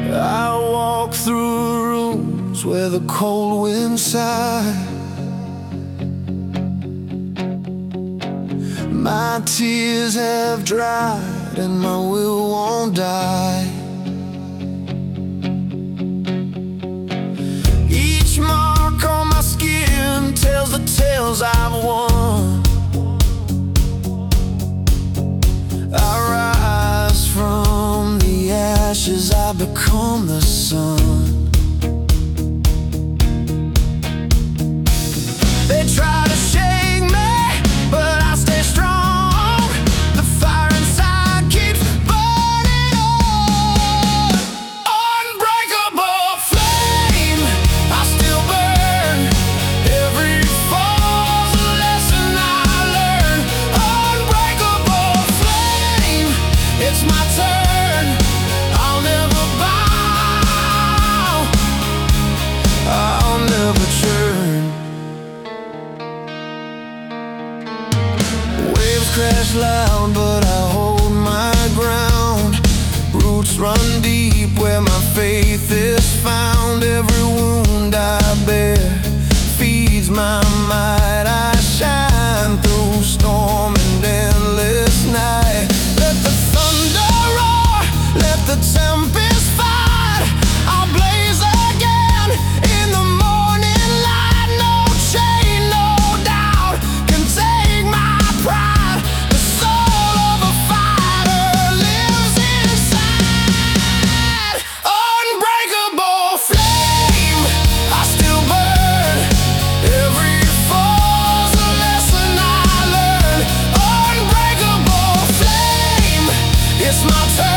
I walk through rooms where the cold wind sigh. My tears have dried and my will won't die. Each mark on my skin tells the tales I've won. I rise from the ashes, I become the sun. They try to shake me, but I stay strong. The fire inside keeps burning on. Unbreakable flame, I still burn. Every fall's a lesson I learn. Unbreakable flame, it's my turn. I'll never bow, I'll never turn. Waves crash loud, but I hold my ground. Roots run deep where my faith is found. Every wound I bear feeds my might. I shine through storm and endless night. Let the thunder roar, let the tempest fight. I'll blaze again in the morning light. No chain, no doubt can take my pride. The soul of a fighter lives inside. Unbreakable flame, I still burn. Every fall's a lesson I learn. Unbreakable flame, it's my turn.